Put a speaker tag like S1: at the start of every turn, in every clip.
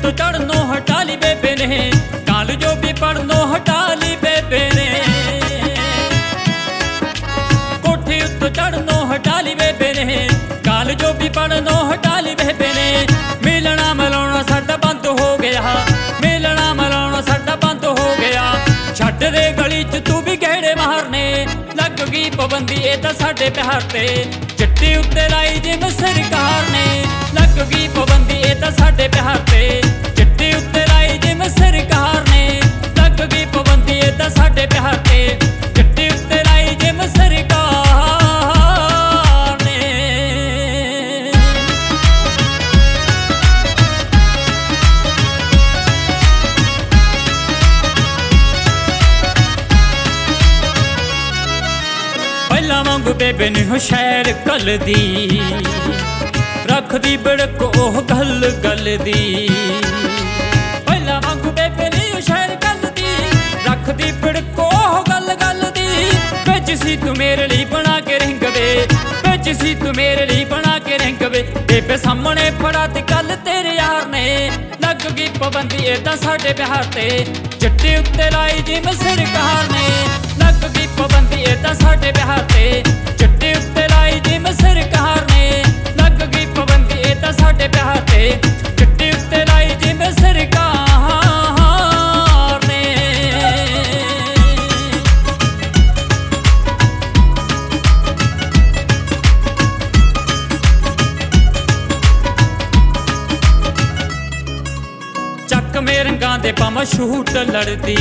S1: उत्तों चढ़नों हटा ली बेबे ने, काल जो भी पढ़नों हटा ली बेबे ने। कोठी उत्तों चढ़नों हटा ली बेबे ने, काल जो भी पढ़नों हटा ली बेबे ने। मिलना मिलाउणा साडा बंद हो गया, मिलना मिलाउणा साडा बंद हो गया। छड्ड दे गली च तू भी गेड़े मारने, लग गई पाबंदी ए तां साडे प्यार ते। चिट्टी उत्ते लाई जिम सरकार ने, लग गई पाबंदी ए तां साडे प्यार ते। चिट्टी उत्ते लाई जिम सरकार ने, लग गई पाबंदी ए तां साडे प्यार ते। चिट्टी उत्ते लाई जिम सरकार ने। पहला वांगू बेबे नी हो शहर कल दी, रखदी बड़क ओह गल गल दी। पहला वांगू बेबे नी हो शहर कल दी, रखदी बड़क ओह गल गल दी। बिच सी तू मेरे लिए बना के रिंग वे, बिच सी तू मेरे लिए बना के रिंग वे। बेबे सामने फड़ा दी गल तेरे यार ने, लग गई पाबंदी ए तां साडे प्यार ते। चिट्टी उत्ते लाई जिम सरकार ने, लग गई पाबंदी ए तां साडे प्यार ते। चिट्टी उत्ते लाई जिम सरकार ने, लग गई पाबंदी ए तां साडे प्यार ते। चिट्टी उत्ते लाई जिम सरकार ने। ਚੱਕ ਮੇ ਰੰਗਾਂ ਦੇ ਪਾਵਾਂ ਸ਼ੂਟ ਲੜਦੀ,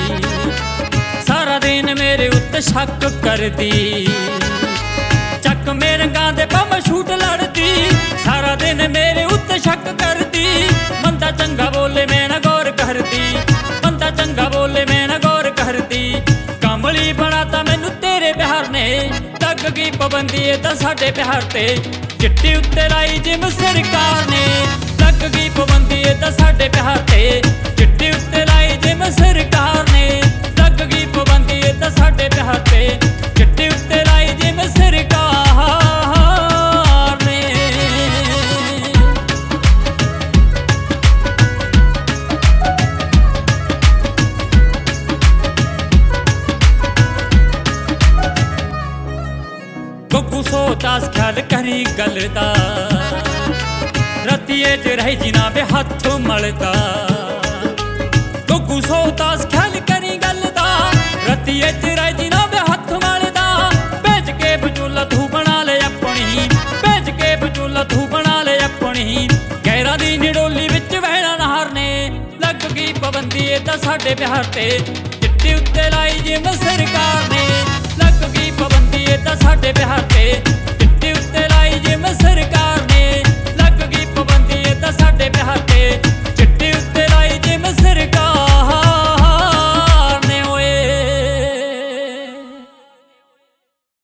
S1: ਸਾਰਾ ਦਿਨ ਮੇਰੇ ਉੱਤੇ ਸ਼ੱਕ ਕਰਦੀ। ਚੱਕ ਮੇ ਰੰਗਾਂ ਦੇ ਪਾਵਾਂ ਸ਼ੂਟ ਲੜਦੀ, ਸਾਰਾ ਦਿਨ ਮੇਰੇ ਉੱਤੇ ਸ਼ੱਕ ਕਰਦੀ। ਬੰਦਾ ਚੰਗਾ ਬੋਲੇ ਮੈਂ ਨਾ ਗੌਰ ਕਰਦੀ, ਬੰਦਾ ਚੰਗਾ ਬੋਲੇ ਮੈਂ ਨਾ ਗੌਰ ਕਰਦੀ। ਕਮਲੀ ਬਣਾਤਾ ਮੈਨੂੰ ਤੇਰੇ ਪਿਆਰ ਨੇ, ਲੱਗ ਗਈ ਪਾਬੰਦੀ ਏ ਤਾਂ ਸਾਡੇ ਪਿਆਰ ਤੇ। ਚਿੱਟੀ ਉੱਤੇ ਲਾਈ ਜਿਮ ਸਰਕਾਰ ਨੇ, ਲੱਗ ਗਈ ਪਾਬੰਦੀ ਏ ਤਾਂ ਸਾਡੇ ਪਿਆਰ ਤੇ। ਚਿੱਟੀ ਉੱਤੇ ਲਾਈ ਜਿਮ ਸਰਕਾਰ ਨੇ, ਲੱਗ ਗਈ ਪਾਬੰਦੀ ਏ ਤਾਂ ਸਾਡੇ ਪਿਆਰ ਤੇ। ਚਿੱਟੀ ਉੱਤੇ ਲਾਈ ਜਿਮ ਸਰਕਾਰ ਨੇ। ਗੱਗੂ ਸੋਚਾਸ ਖਿਆਲ ਕਰੀ ਗੱਲ ਦਾ, ਰਤੀਏ ਚ ਰਹਿ ਜਿਨਾ ਵੇ ਹੱਥ ਮਲਦਾ। ਗੱਗੂ ਸੋਚਾਸ ਖਿਆਲ ਕਰੀ ਗੱਲ ਦਾ, ਰਤੀਏ ਚ ਰਹਿ ਜਿਨਾ ਵੇ ਹੱਥ ਮਲਦਾ। ਭੇਜ ਕੇ ਬਚੂਲਾ ਤੂੰ ਬਣਾ ਲੈ ਆਪਣੀ, ਭੇਜ ਕੇ ਬਚੂਲਾ ਤੂੰ ਬਣਾ ਲੈ ਆਪਣੀ। ਗੈਰਾਂ ਦੀ ਨਿਡੋਲੀ ਵਿੱਚ ਵਹਿਣਾ ਨਹਾਰ ਨੇ, ਲੱਗ ਗਈ ਪਾਬੰਦੀ ਏ ਤਾਂ ਸਾਡੇ ਪਿਆਰ ਤੇ। ਚਿੱਟੀ ਉੱਤੇ ਲਾਈ ਜਿਮ